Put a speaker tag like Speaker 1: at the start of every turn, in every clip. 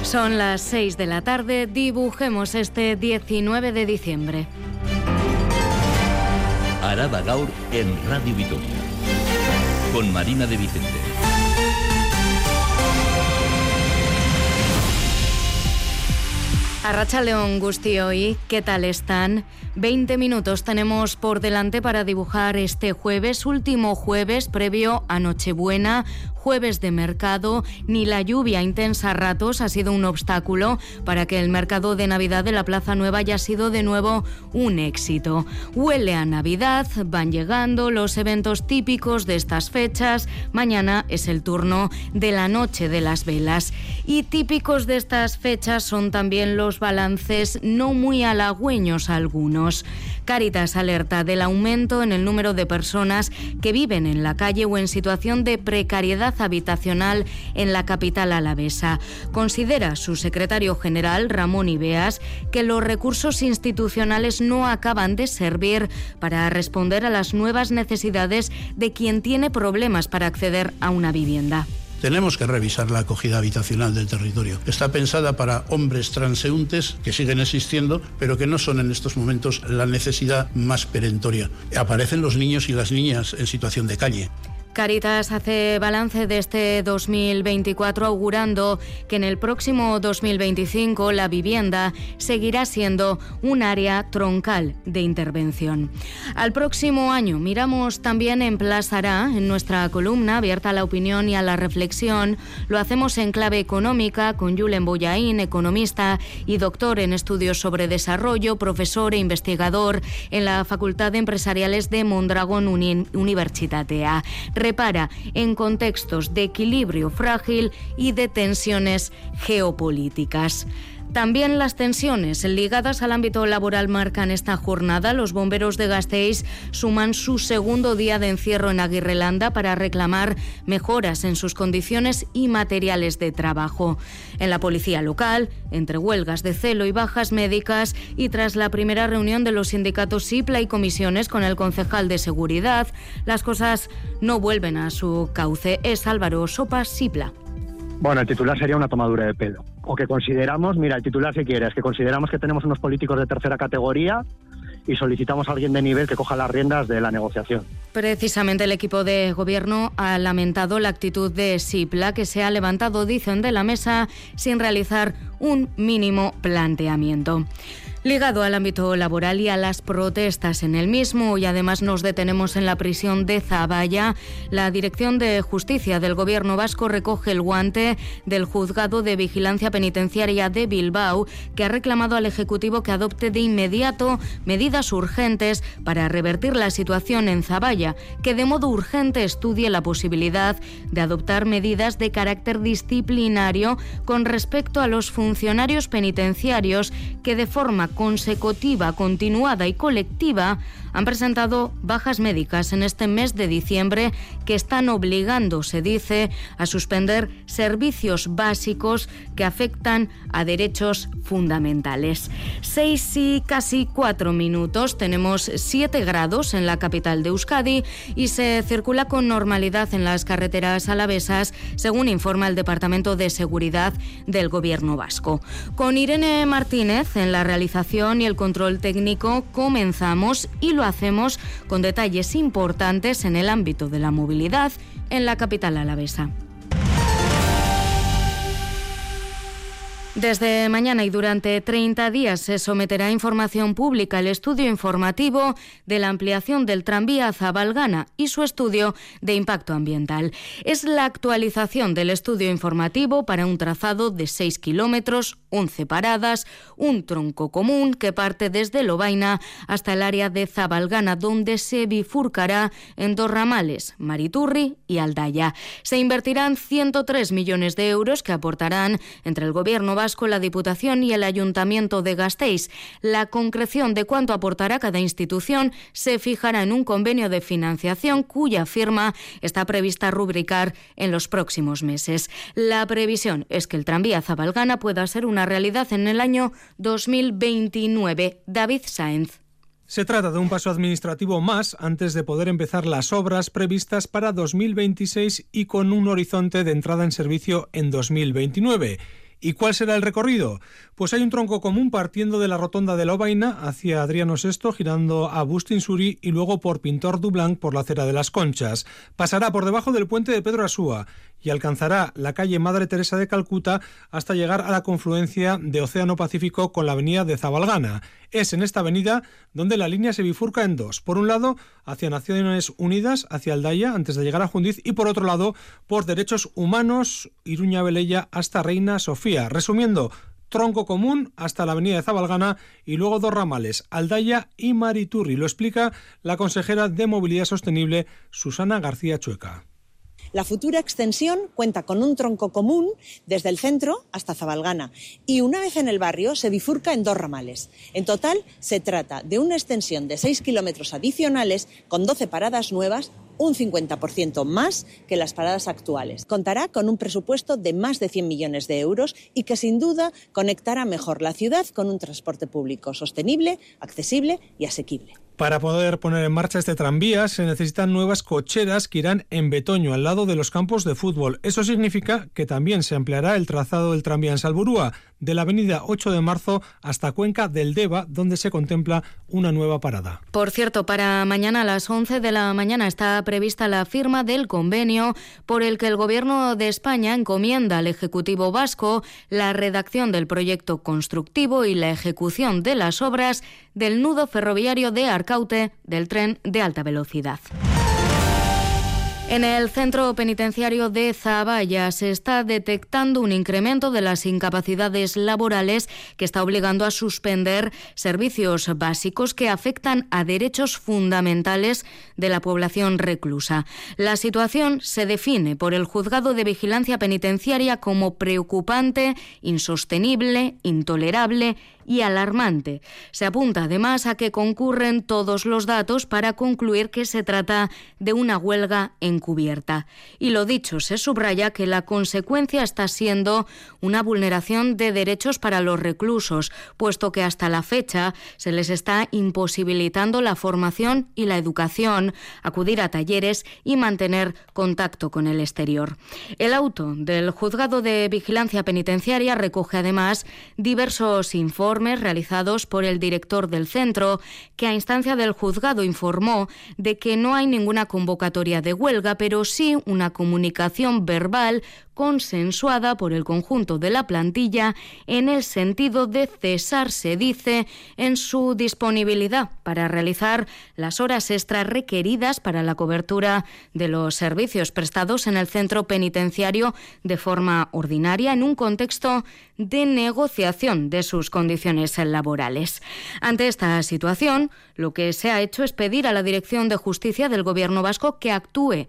Speaker 1: Son las 6 de la tarde, dibujemos este 19 de diciembre.
Speaker 2: Arada Gaur en Radio Vitoria, con Marina de Vicente.
Speaker 1: Arratsaldeon guztioi, ¿qué tal están? 20 minutos tenemos por delante para dibujar este jueves, último jueves previo a Nochebuena, jueves de mercado. Ni la lluvia intensa a ratos ha sido un obstáculo para que el mercado de Navidad de la Plaza Nueva haya sido de nuevo un éxito. Huele a Navidad, van llegando los eventos típicos de estas fechas. Mañana es el turno de la Noche de las Velas. Y típicos de estas fechas son también los balances no muy halagüeños algunos. Cáritas alerta del aumento en el número de personas que viven en la calle o en situación de precariedad habitacional en la capital alavesa. Considera su secretario general, Ramón Ibeas, que los recursos institucionales no acaban de servir para responder a las nuevas necesidades de quien tiene problemas para acceder a una vivienda.
Speaker 3: Tenemos que revisar la acogida habitacional del territorio. Está pensada para hombres transeúntes que siguen existiendo, pero que no son en estos momentos la necesidad más perentoria. Aparecen los niños y las niñas en situación de calle.
Speaker 1: Cáritas hace balance de este 2024 augurando que en el próximo 2025 la vivienda seguirá siendo un área troncal de intervención. Al próximo año miramos también en Plaza Ará, en nuestra columna abierta a la opinión y a la reflexión. Lo hacemos en clave económica con Julen Bollaín, economista y doctor en estudios sobre desarrollo, profesor e investigador en la Facultad de Empresariales de Mondragón Unibertsitatea. Repara en contextos de equilibrio frágil y de tensiones geopolíticas. También las tensiones ligadas al ámbito laboral marcan esta jornada. Los bomberos de Gasteiz suman su segundo día de encierro en Aguirrelanda para reclamar mejoras en sus condiciones y materiales de trabajo. En la policía local, entre huelgas de celo y bajas médicas, y tras la primera reunión de los sindicatos SIPLA y comisiones con el concejal de Seguridad, las cosas no vuelven a su cauce. Es Álvaro Sopa, SIPLA.
Speaker 4: Bueno, el titular sería una tomadura de pelo. O que consideramos, mira, el titular si quieres, que consideramos que tenemos unos políticos de tercera categoría y solicitamos a alguien de nivel que coja las riendas de la negociación.
Speaker 1: Precisamente el equipo de gobierno ha lamentado la actitud de SIPLA, que se ha levantado, dicen, de la mesa sin realizar un mínimo planteamiento. Ligado al ámbito laboral y a las protestas en el mismo, y además nos detenemos en la prisión de Zaballa. La Dirección de Justicia del Gobierno vasco recoge el guante del Juzgado de Vigilancia Penitenciaria de Bilbao, que ha reclamado al Ejecutivo que adopte de inmediato medidas urgentes para revertir la situación en Zaballa, que de modo urgente estudie la posibilidad de adoptar medidas de carácter disciplinario con respecto a los funcionarios penitenciarios que de forma consecutiva, continuada y colectiva han presentado bajas médicas en este mes de diciembre que están obligando, se dice, a suspender servicios básicos que afectan a derechos fundamentales. 6 y casi 4 minutos, tenemos 7 grados en la capital de Euskadi y se circula con normalidad en las carreteras alavesas, según informa el Departamento de Seguridad del Gobierno vasco. Con Irene Martínez en la realización y el control técnico comenzamos y lo hacemos con detalles importantes en el ámbito de la movilidad en la capital alavesa. Desde mañana y durante 30 días se someterá a información pública el estudio informativo de la ampliación del tranvía Zabalgana y su estudio de impacto ambiental. Es la actualización del estudio informativo para un trazado de 6 kilómetros, 11 paradas, un tronco común que parte desde Lovaina hasta el área de Zabalgana, donde se bifurcará en 2 ramales, Mariturri y Aldaya. Se invertirán 103 millones de euros que aportarán entre el Gobierno vasco, la Diputación y el Ayuntamiento de Gasteiz. La concreción de cuánto aportará cada institución se fijará en un convenio de financiación cuya firma está prevista rubricar en los próximos meses. La previsión es que el tranvía Zabalgana pueda ser una realidad en el año 2029. David Sáenz.
Speaker 5: Se trata de un paso administrativo más antes de poder empezar las obras previstas para 2026 y con un horizonte de entrada en servicio en 2029. ¿Y cuál será el recorrido? Pues hay un tronco común partiendo de la rotonda de la Obaina hacia Adriano VI, girando a Bustinsuri y luego por Pintor Dublanc por la acera de las Conchas. Pasará por debajo del puente de Pedro Asúa y alcanzará la calle Madre Teresa de Calcuta hasta llegar a la confluencia de Océano Pacífico con la avenida de Zabalgana. Es en esta avenida donde la línea se bifurca en dos. Por un lado, hacia Naciones Unidas, hacia Aldaya, antes de llegar a Jundiz, y por otro lado, por Derechos Humanos, Iruña-Velella hasta Reina Sofía. Resumiendo, tronco común hasta la avenida de Zabalgana y luego dos ramales, Aldaya y Mariturri. Lo explica la consejera de Movilidad Sostenible, Susana García Chueca.
Speaker 6: La futura extensión cuenta con un tronco común desde el centro hasta Zabalgana y una vez en el barrio se bifurca en dos ramales. En total se trata de una extensión de 6 kilómetros adicionales con 12 paradas nuevas, un 50% más que las paradas actuales. Contará con un presupuesto de más de 100 millones de euros y que sin duda conectará mejor la ciudad con un transporte público sostenible, accesible y asequible.
Speaker 5: Para poder poner en marcha este tranvía se necesitan nuevas cocheras que irán en Betoño, al lado de los campos de fútbol. Eso significa que también se ampliará el trazado del tranvía en Salburúa, de la avenida 8 de marzo hasta Cuenca del Deva, donde se contempla una nueva parada.
Speaker 1: Por cierto, para mañana a las 11 de la mañana está prevista la firma del convenio por el que el Gobierno de España encomienda al Ejecutivo vasco la redacción del proyecto constructivo y la ejecución de las obras del nudo ferroviario de Arcaute del tren de alta velocidad. En el centro penitenciario de Zaballa se está detectando un incremento de las incapacidades laborales que está obligando a suspender servicios básicos que afectan a derechos fundamentales de la población reclusa. La situación se define por el Juzgado de Vigilancia Penitenciaria como preocupante, insostenible, intolerable y alarmante. Se apunta además a que concurren todos los datos para concluir que se trata de una huelga encubierta. Y lo dicho, se subraya que la consecuencia está siendo una vulneración de derechos para los reclusos, puesto que hasta la fecha se les está imposibilitando la formación y la educación, acudir a talleres y mantener contacto con el exterior. El auto del Juzgado de Vigilancia Penitenciaria recoge además diversos informes realizados por el director del centro, que a instancia del juzgado informó de que no hay ninguna convocatoria de huelga, pero sí una comunicación verbal consensuada por el conjunto de la plantilla en el sentido de cesar, se dice, en su disponibilidad para realizar las horas extras requeridas para la cobertura de los servicios prestados en el centro penitenciario de forma ordinaria en un contexto de negociación de sus condiciones laborales. Ante esta situación, lo que se ha hecho es pedir a la Dirección de Justicia del Gobierno vasco que actúe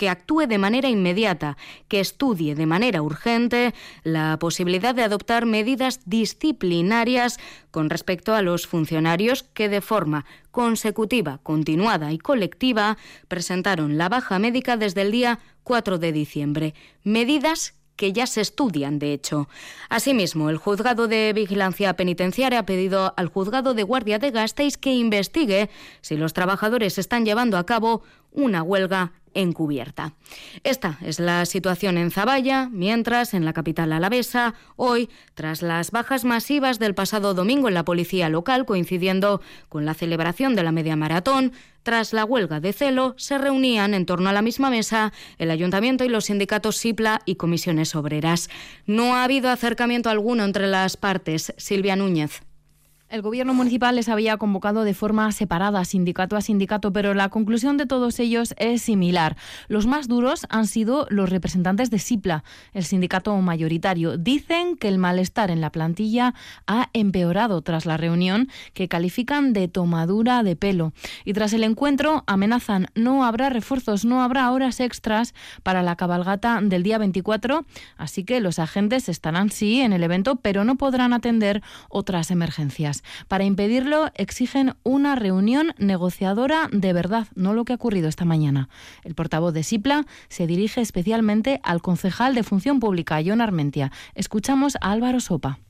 Speaker 1: de manera inmediata, que estudie de manera urgente la posibilidad de adoptar medidas disciplinarias con respecto a los funcionarios que de forma consecutiva, continuada y colectiva presentaron la baja médica desde el día 4 de diciembre. Medidas que ya se estudian, de hecho. Asimismo, el Juzgado de Vigilancia Penitenciaria ha pedido al Juzgado de Guardia de Gasteiz que investigue si los trabajadores están llevando a cabo una huelga encubierta. Esta es la situación en Zaballa, mientras en la capital alavesa, hoy, tras las bajas masivas del pasado domingo en la policía local, coincidiendo con la celebración de la media maratón, tras la huelga de Celo, se reunían en torno a la misma mesa el Ayuntamiento y los sindicatos SIPLA y comisiones obreras. No ha habido acercamiento alguno entre las partes. Silvia Núñez.
Speaker 7: El Gobierno municipal les había convocado de forma separada, sindicato a sindicato, pero la conclusión de todos ellos es similar. Los más duros han sido los representantes de SIPLA, el sindicato mayoritario. Dicen que el malestar en la plantilla ha empeorado tras la reunión, que califican de tomadura de pelo. Y tras el encuentro amenazan, no habrá refuerzos, no habrá horas extras para la cabalgata del día 24, así que los agentes estarán sí en el evento, pero no podrán atender otras emergencias. Para impedirlo, exigen una reunión negociadora de verdad, no lo que ha ocurrido esta mañana. El portavoz de SIPLA se dirige especialmente al concejal de Función Pública, Jon Armentia. Escuchamos a Álvaro Sopa.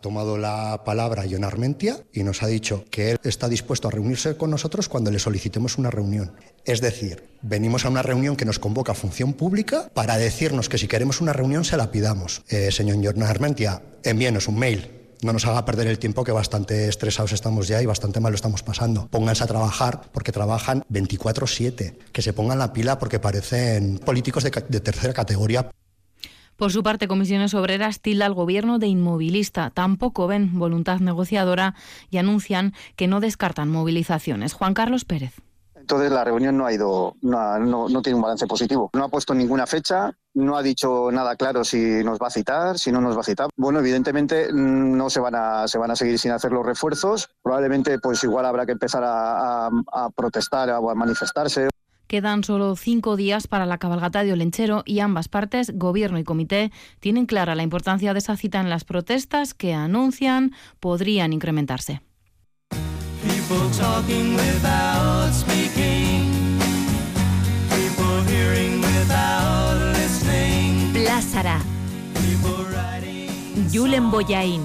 Speaker 8: tomado la palabra Jon Armentia y nos ha dicho que él está dispuesto a reunirse con nosotros cuando le solicitemos una reunión. Es decir, venimos a una reunión que nos convoca a Función Pública para decirnos que si queremos una reunión se la pidamos. Señor Jon Armentia, envíenos un mail. No nos haga perder el tiempo, que bastante estresados estamos ya y bastante mal lo estamos pasando. Pónganse a trabajar, porque trabajan 24/7. Que se pongan la pila, porque parecen políticos de tercera categoría.
Speaker 7: Por su parte, Comisiones Obreras tilda al Gobierno de inmovilista. Tampoco ven voluntad negociadora y anuncian que no descartan movilizaciones. Juan Carlos Pérez.
Speaker 9: Entonces la reunión no tiene un balance positivo. No ha puesto ninguna fecha, no ha dicho nada claro si nos va a citar, si no nos va a citar. Bueno, evidentemente no se van a seguir sin hacer los refuerzos. Probablemente pues igual habrá que empezar a protestar o a manifestarse.
Speaker 7: Quedan solo 5 días para la cabalgata de Olenchero y ambas partes, Gobierno y Comité, tienen clara la importancia de esa cita en las protestas que anuncian podrían incrementarse.
Speaker 10: Plázara. Julen Boyain.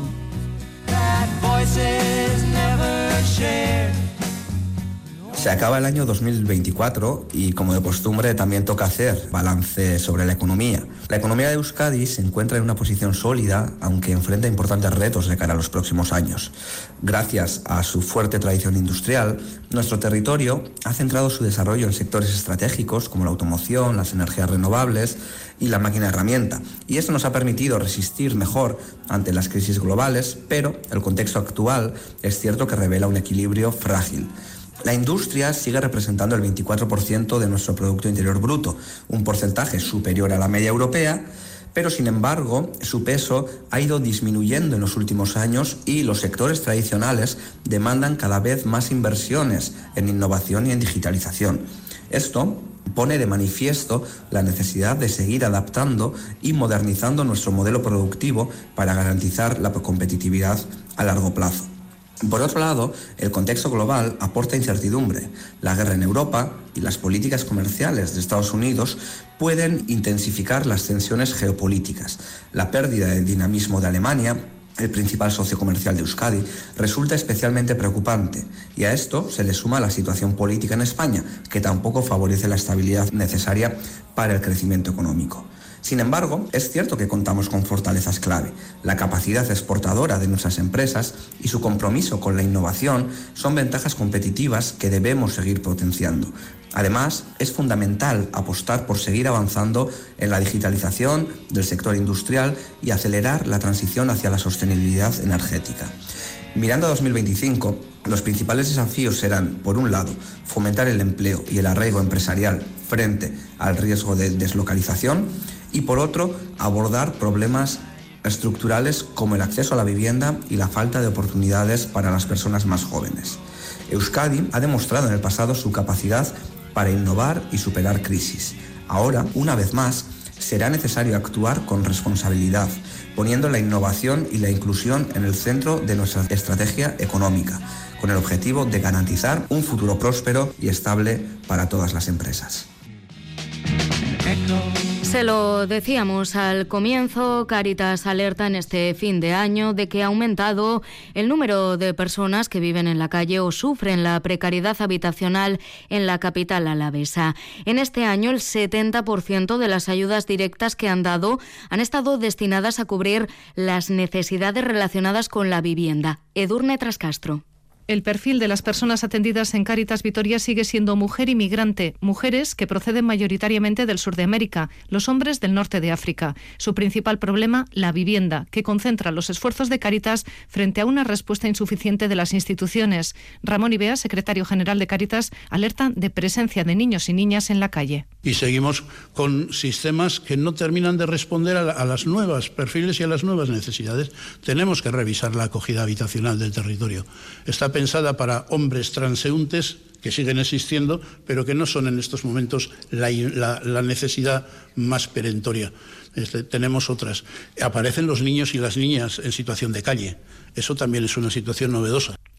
Speaker 11: Se acaba el año 2024 y, como de costumbre, también toca hacer balance sobre la economía. La economía de Euskadi se encuentra en una posición sólida, aunque enfrenta importantes retos de cara a los próximos años. Gracias a su fuerte tradición industrial, nuestro territorio ha centrado su desarrollo en sectores estratégicos como la automoción, las energías renovables y la máquina herramienta. Y esto nos ha permitido resistir mejor ante las crisis globales, pero el contexto actual es cierto que revela un equilibrio frágil. La industria sigue representando el 24% de nuestro Producto Interior Bruto, un porcentaje superior a la media europea, pero sin embargo su peso ha ido disminuyendo en los últimos años y los sectores tradicionales demandan cada vez más inversiones en innovación y en digitalización. Esto pone de manifiesto la necesidad de seguir adaptando y modernizando nuestro modelo productivo para garantizar la competitividad a largo plazo. Por otro lado, el contexto global aporta incertidumbre. La guerra en Europa y las políticas comerciales de Estados Unidos pueden intensificar las tensiones geopolíticas. La pérdida de dinamismo de Alemania, el principal socio comercial de Euskadi, resulta especialmente preocupante, y a esto se le suma la situación política en España, que tampoco favorece la estabilidad necesaria para el crecimiento económico. Sin embargo, es cierto que contamos con fortalezas clave. La capacidad exportadora de nuestras empresas y su compromiso con la innovación son ventajas competitivas que debemos seguir potenciando. Además, es fundamental apostar por seguir avanzando en la digitalización del sector industrial y acelerar la transición hacia la sostenibilidad energética. Mirando a 2025, los principales desafíos serán, por un lado, fomentar el empleo y el arraigo empresarial frente al riesgo de deslocalización, y por otro, abordar problemas estructurales como el acceso a la vivienda y la falta de oportunidades para las personas más jóvenes. Euskadi ha demostrado en el pasado su capacidad para innovar y superar crisis. Ahora, una vez más, será necesario actuar con responsabilidad, poniendo la innovación y la inclusión en el centro de nuestra estrategia económica, con el objetivo de garantizar un futuro próspero y estable para todas las empresas.
Speaker 1: Se lo decíamos al comienzo, Cáritas alerta en este fin de año de que ha aumentado el número de personas que viven en la calle o sufren la precariedad habitacional en la capital alavesa. En este año, el 70% de las ayudas directas que han dado han estado destinadas a cubrir las necesidades relacionadas con la vivienda. Edurne Trascastro.
Speaker 12: El perfil de las personas atendidas en Cáritas Vitoria sigue siendo mujer inmigrante, mujeres que proceden mayoritariamente del sur de América, los hombres del norte de África. Su principal problema, la vivienda, que concentra los esfuerzos de Cáritas frente a una respuesta insuficiente de las instituciones. Ramón Ibea, secretario general de Cáritas, alerta de presencia de niños y niñas en la calle.
Speaker 3: Y seguimos con sistemas que no terminan de responder a las nuevas perfiles y a las nuevas necesidades. Tenemos que revisar la acogida habitacional del territorio. Está pensada para hombres transeúntes que siguen existiendo, pero que no son en estos momentos la necesidad más perentoria. Tenemos otras. Aparecen los niños y las niñas en situación de calle. Eso también es una situación novedosa.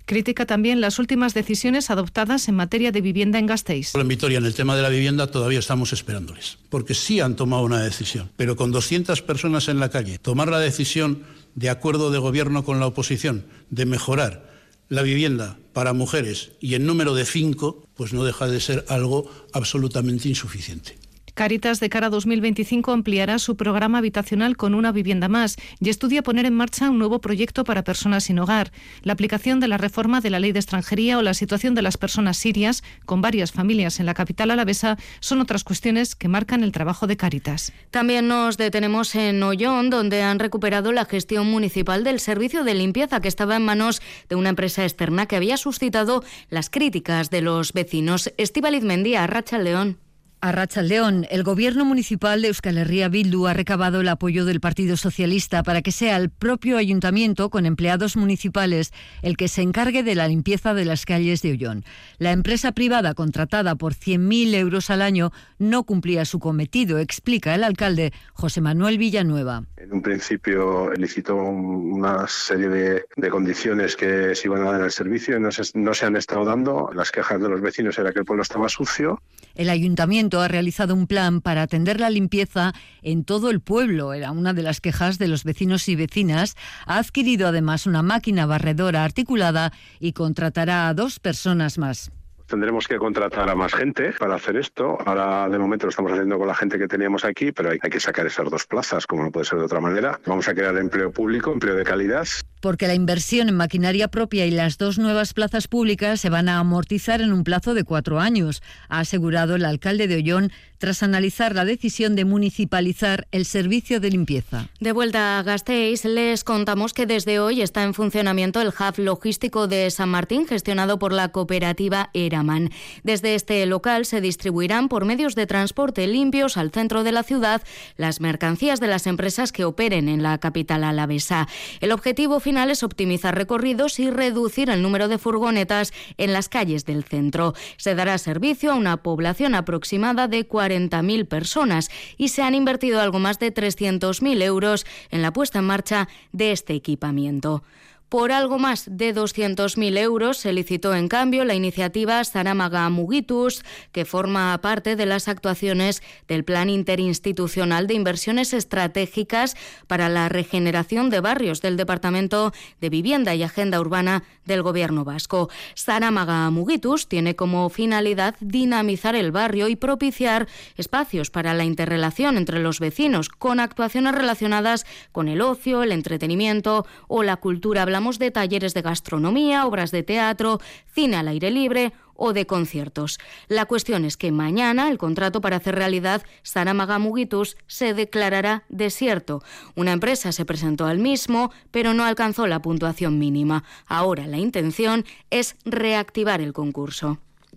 Speaker 12: Critica también las últimas decisiones adoptadas en materia de vivienda en Gasteiz.
Speaker 3: En Vitoria, en el tema de la vivienda, todavía estamos esperándoles, porque sí han tomado una decisión, pero con 200 personas en la calle, tomar la decisión de acuerdo de gobierno con la oposición de mejorar la vivienda para mujeres y en número de 5, pues no deja de ser algo absolutamente insuficiente.
Speaker 12: Cáritas de cara a 2025 ampliará su programa habitacional con una vivienda más y estudia poner en marcha un nuevo proyecto para personas sin hogar. La aplicación de la reforma de la ley de extranjería o la situación de las personas sirias, con varias familias en la capital alavesa, son otras cuestiones que marcan el trabajo de Cáritas.
Speaker 1: También nos detenemos en Ollón, donde han recuperado la gestión municipal del servicio de limpieza que estaba en manos de una empresa externa que había suscitado las críticas de los vecinos. Estíbaliz Mendía, Arratsaldeon.
Speaker 13: Arratsaldeon, el gobierno municipal de Euskal Herria Bildu ha recabado el apoyo del Partido Socialista para que sea el propio ayuntamiento, con empleados municipales, el que se encargue de la limpieza de las calles de Ollón. La empresa privada, contratada por 100.000 euros al año, no cumplía su cometido, explica el alcalde José Manuel Villanueva.
Speaker 14: En un principio licitó una serie de condiciones que se iban a dar en el servicio y no se han estado dando. Las quejas de los vecinos era que el pueblo estaba sucio.
Speaker 13: El ayuntamiento ha realizado un plan para atender la limpieza en todo el pueblo. Era una de las quejas de los vecinos y vecinas. Ha adquirido además una máquina barredora articulada y contratará a 2 personas más.
Speaker 14: Tendremos que contratar a más gente para hacer esto. Ahora, de momento, lo estamos haciendo con la gente que teníamos aquí, pero hay que sacar esas 2 plazas, como no puede ser de otra manera. Vamos a crear empleo público, empleo de calidad.
Speaker 13: Porque la inversión en maquinaria propia y las 2 nuevas plazas públicas se van a amortizar en un plazo de 4 años, ha asegurado el alcalde de Ollón tras analizar la decisión de municipalizar el servicio de limpieza.
Speaker 1: De vuelta a Gasteiz, les contamos que desde hoy está en funcionamiento el hub logístico de San Martín, gestionado por la cooperativa Eraman. Desde este local se distribuirán por medios de transporte limpios al centro de la ciudad las mercancías de las empresas que operen en la capital alavesa. El objetivo final es optimizar recorridos y reducir el número de furgonetas en las calles del centro. Se dará servicio a una población aproximada de 40.000 personas y se han invertido algo más de 300.000 euros en la puesta en marcha de este equipamiento. Por algo más de 200.000 euros se licitó en cambio la iniciativa Zaramaga Mugitus, que forma parte de las actuaciones del Plan Interinstitucional de Inversiones Estratégicas para la Regeneración de Barrios del Departamento de Vivienda y Agenda Urbana del Gobierno vasco. Zaramaga Mugitus tiene como finalidad dinamizar el barrio y propiciar espacios para la interrelación entre los vecinos, con actuaciones relacionadas con el ocio, el entretenimiento o la cultura. Hablamos de talleres de gastronomía, obras de teatro, cine al aire libre o de conciertos. La cuestión es que mañana el contrato para hacer realidad Zaramaga Mugitus se declarará desierto. Una empresa se presentó al mismo, pero no alcanzó la puntuación mínima. Ahora la intención es reactivar el concurso.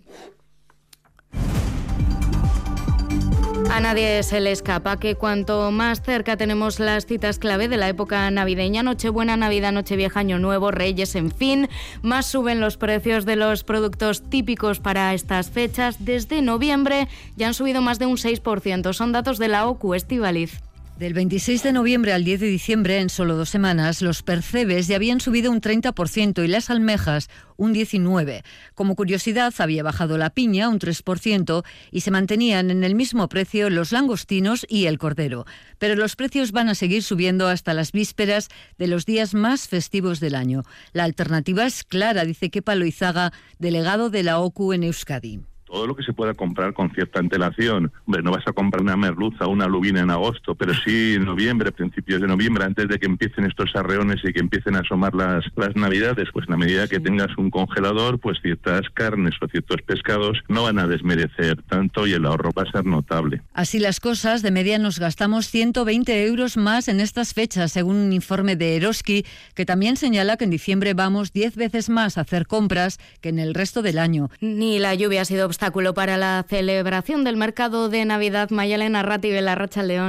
Speaker 1: A nadie se le escapa que cuanto más cerca tenemos las citas clave de la época navideña, Nochebuena, Navidad, Nochevieja, Año Nuevo, Reyes, en fin, más suben los precios de los productos típicos para estas fechas. Desde noviembre ya han subido más de un 6%. Son datos de la OCU, Estíbaliz.
Speaker 13: Del 26 de noviembre al 10 de diciembre, en solo 2 semanas, los percebes ya habían subido un 30% y las almejas un 19%. Como curiosidad, había bajado la piña un 3% y se mantenían en el mismo precio los langostinos y el cordero. Pero los precios van a seguir subiendo hasta las vísperas de los días más festivos del año. La alternativa es clara, dice Kepa Loizaga, delegado de la OCU en Euskadi.
Speaker 15: Todo lo que se pueda comprar con cierta antelación. Hombre, no vas a comprar una merluza o una lubina en agosto, pero sí en noviembre, principios de noviembre, antes de que empiecen estos arreones y que empiecen a asomar las navidades, pues en la medida que tengas un congelador, pues ciertas carnes o ciertos pescados no van a desmerecer tanto y el ahorro va a ser notable.
Speaker 13: Así las cosas, de media nos gastamos 120 euros más en estas fechas, según un informe de Eroski, que también señala que en diciembre vamos 10 veces más a hacer compras que en el resto del año.
Speaker 1: Ni la lluvia ha sido obstáculo para la celebración del mercado de Navidad. Mayalena Arratibel, Arratsaldeon.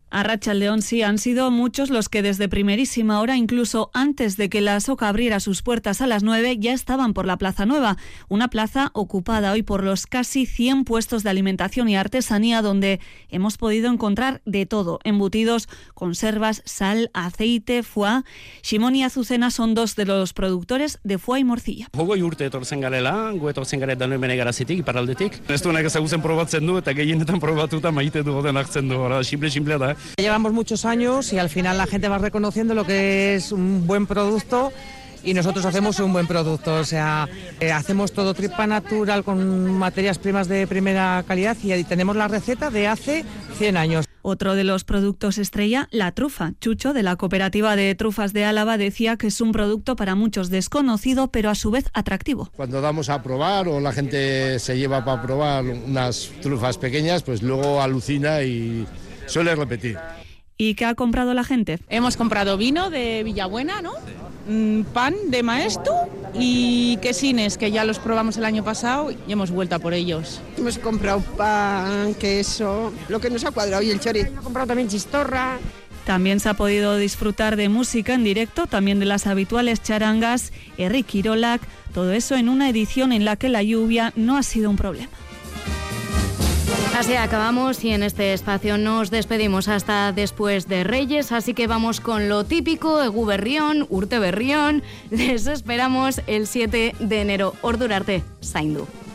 Speaker 16: Arratsaldeon, sí, han sido muchos los que desde primerísima hora, incluso antes de que la Asoka abriera sus puertas a las 9, ya estaban por la Plaza Nueva, una plaza ocupada hoy por los casi 100 puestos de alimentación y artesanía donde hemos podido encontrar de todo, embutidos, conservas, sal, aceite, foie. Ximón y Azucena son dos de los productores de foie y morcilla.
Speaker 17: Hogoi urte etortzen garela, gu etortzen gara Danoi Menegarazitik, iparraldetik. Ez du honek ezagutzen probatzen du eta gehienetan probatuta maite du goden hartzen du, simple da.
Speaker 18: Llevamos muchos años y al final la gente va reconociendo lo que es un buen producto y nosotros hacemos un buen producto, o sea, hacemos todo tripa natural con materias primas de primera calidad y tenemos la receta de hace 100 años.
Speaker 16: Otro de los productos estrella, la trufa. Chucho, de la Cooperativa de Trufas de Álava, decía que es un producto para muchos desconocido, pero a su vez atractivo.
Speaker 19: Cuando damos a probar o la gente se lleva para probar unas trufas pequeñas, pues luego alucina y suele repetir.
Speaker 16: ¿Y qué ha comprado la gente?
Speaker 20: Hemos comprado vino de Villabuena, ¿no? Pan de Maestu y quesines, que ya los probamos el año pasado y hemos vuelto a por ellos.
Speaker 21: Hemos comprado pan, queso, lo que nos ha cuadrado y el chori. Hemos comprado también chistorra.
Speaker 16: También se ha podido disfrutar de música en directo, también de las habituales charangas, herri kirolak, todo eso en una edición en la que la lluvia no ha sido un problema.
Speaker 1: Así acabamos y en este espacio nos despedimos hasta después de Reyes, así que vamos con lo típico, Egu Berrión, Urte Berrión. Les esperamos el 7 de enero. Ordurarte, zaindu.